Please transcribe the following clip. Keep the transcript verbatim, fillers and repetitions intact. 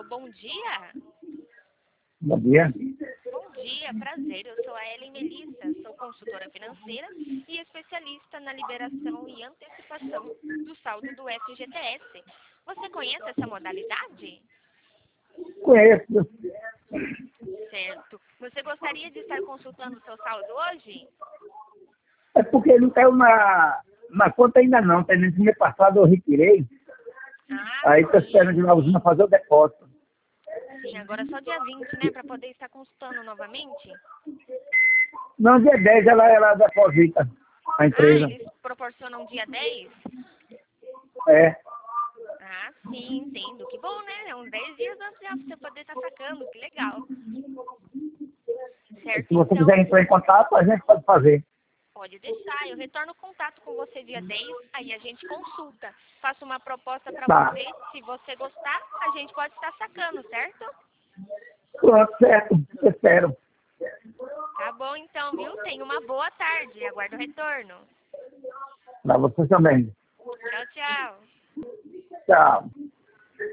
bom dia. Bom dia. Bom dia, prazer. Eu sou a Ellen Melissa, sou consultora financeira e especialista na liberação e antecipação do saldo do F G T S. Você conhece essa modalidade? Conheço. Certo. Você gostaria de estar consultando o seu saldo hoje? É porque não caiu na, na conta ainda não. Tá? No mês passado eu retirei. Ah, Aí estou sim. esperando de novo fazer o depósito. Sim, agora é só dia vinte, né, para poder estar consultando novamente? Não, dia dez ela, ela deposita a Ah, empresa. eles proporcionam dia dez? É. Ah, sim, entendo. Que bom, né? É uns dez dias antes já você poder estar sacando. Que legal. Certo, Se você então, quiser entrar em contato, a gente pode fazer. pode deixar. Eu retorno o contato com você dia dez, aí a gente consulta. Faço uma proposta para Tá. você. Se você gostar, a gente pode estar sacando, certo? Pronto, certo. Espero. Tá bom, então, viu? Tenha uma boa tarde. Aguardo o retorno. Para você também. Tchau, tchau. Tchau.